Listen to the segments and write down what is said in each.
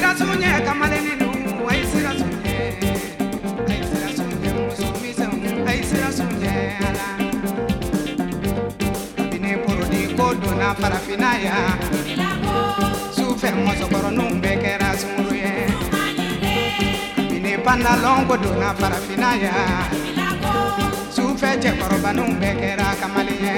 sirasunye kamaleni nu ay sirasunye musumisa ay sirasunye ala bine porodi kodo na farafinaya sufe mozo korono mbekera sumuye bine panalon kodo na farafinaya sufe je korobanu mbekera kamaliye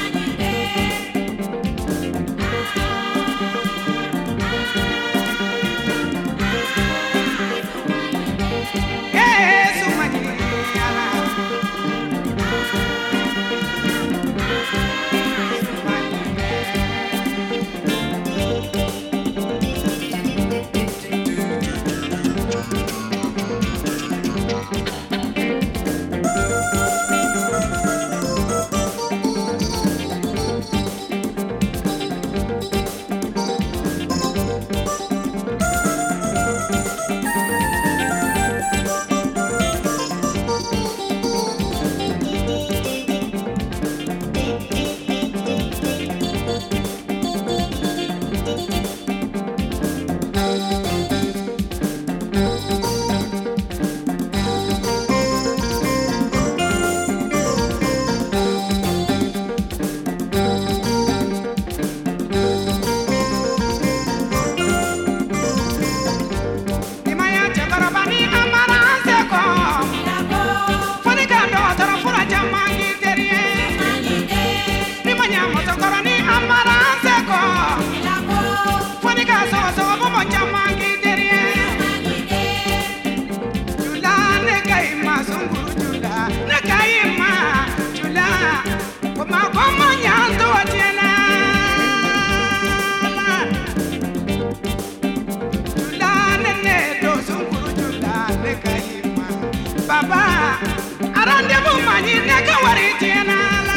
Baba, arandevu mani neka waritina la.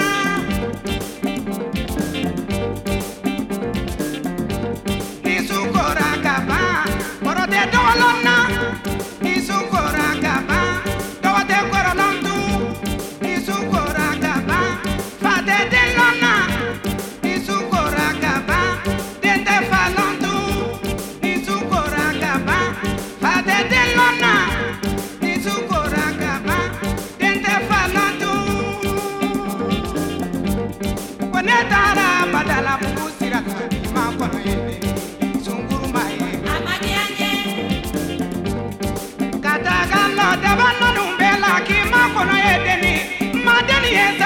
Nisukora kaba, korote dolona. Nisukora kaba, dote korolontu. Nisukora kaba, fate delona. Nisukora kaba, dente falontu. Nisukora kaba, fate delona. Yes.